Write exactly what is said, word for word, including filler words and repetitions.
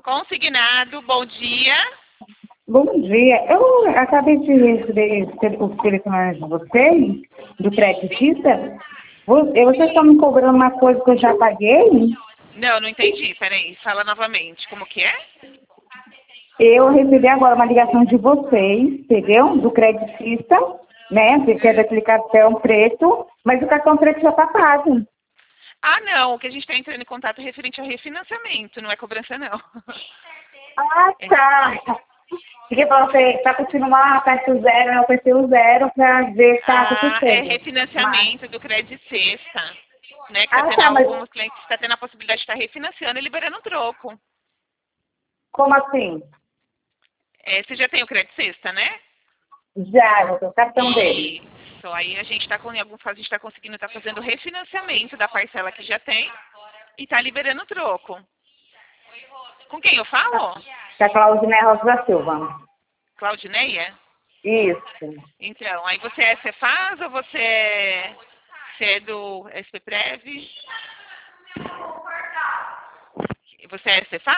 Consignado, bom dia. Bom dia. Eu acabei de receber o telefone de vocês, do creditista. Vo- e Vocês estão me cobrando uma coisa que eu já paguei? Não, não entendi. Peraí, fala novamente. Como que é? Eu recebi agora uma ligação de vocês, entendeu? Do creditista, né? Que é daquele cartão preto, mas o cartão preto já está pago. Ah, não. O que a gente está entrando em contato é referente ao refinanciamento, não é cobrança, não. Ah, tá. Fiquei para você, para continuar, aperte o zero, eu apertei o zero para ver se está tudo Ah, é certo. refinanciamento do Credit Sexta, né? Que tá Ah, tendo tá, mas alguns clientes que está tendo a possibilidade de estar refinanciando e liberando troco. como assim? É, você já tem o Credit Sexta, né? Já, eu tenho o cartão dele. Isso. Aí a gente está com em algum a gente está conseguindo estar fazendo refinanciamento da parcela que já tem e está liberando troco. Com quem eu falo? Da Claudinei Rosa da Silva. Claudineia? Isso. Então, aí você é Cefaz ou você é, você é do S P Prev? Você é Cefaz?